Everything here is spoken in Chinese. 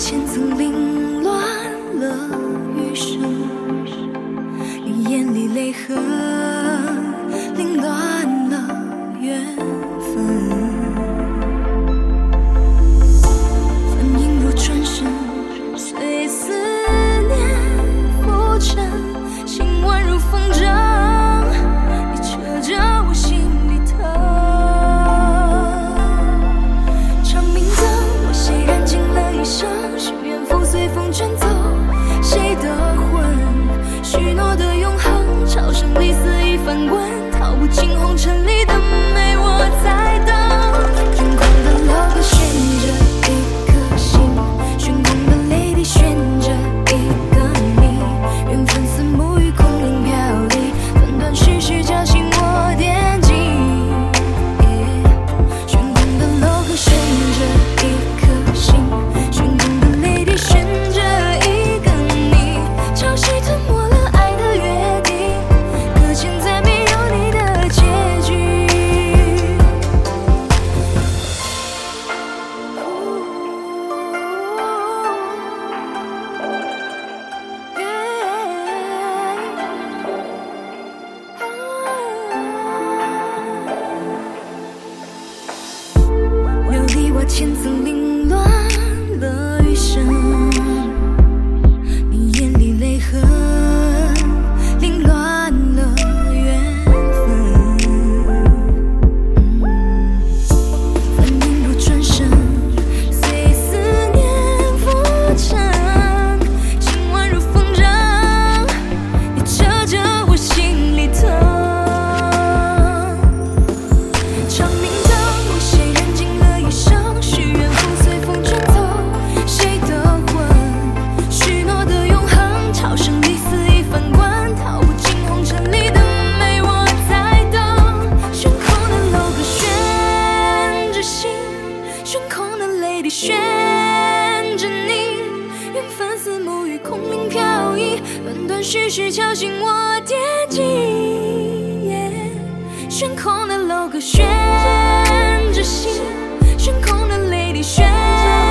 千层凌乱了余生，你眼里泪痕凌乱了缘分，反应如转身，随思念浮沉，心宛如风筝，你扯着我心里疼。长明灯，为谁燃尽了一生？是缘否随风卷走谁的魂？许诺的永恒，潮生离死已翻滚，逃不进红尘里的美，我在等。悬空的楼阁悬着一颗心，悬空的泪滴悬着一个你，缘分似沐浴空灵飘逸，断断续续叫醒我惦记。悬空的楼阁悬着一颗心，悬空的泪滴悬着一个你，潮汐吞没了爱的约定，搁浅在没有你的结局。琉璃瓦千层凌乱了余生，你眼里泪痕凌乱了缘分，反应如转身，随思念浮沉，心宛如风筝，你扯着我心里疼。长明灯，为谁燃尽了一生？是缘否随风卷走谁的魂？许诺的永恒，潮生离死已翻滚，逃不进红尘里的美，我在等。悬空的楼阁悬着心，悬空的泪滴悬着你，缘分似沐浴空灵飘逸，断断续续叫醒我惦记。悬空的楼阁悬着心，悬空的泪滴悬